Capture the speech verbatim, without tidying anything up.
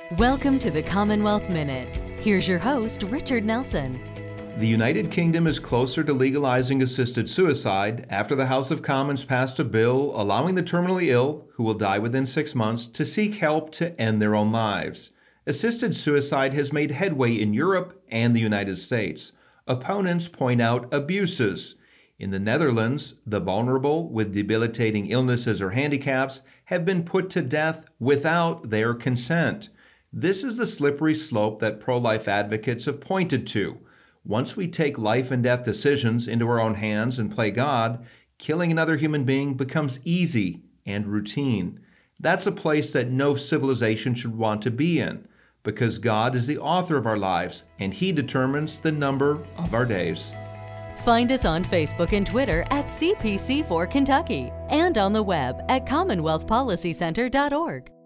Welcome to the Commonwealth Minute. Here's your host, Richard Nelson. The United Kingdom is closer to legalizing assisted suicide after the House of Commons passed a bill allowing the terminally ill, who will die within six months, to seek help to end their own lives. Assisted suicide has made headway in Europe and the United States. Opponents point out abuses. In the Netherlands, the vulnerable with debilitating illnesses or handicaps have been put to death without their consent. This is the slippery slope that pro-life advocates have pointed to. Once we take life and death decisions into our own hands and play God, killing another human being becomes easy and routine. That's a place that no civilization should want to be in, because God is the author of our lives and He determines the number of our days. Find us on Facebook and Twitter at C P C four Kentucky and on the web at commonwealth policy center dot org.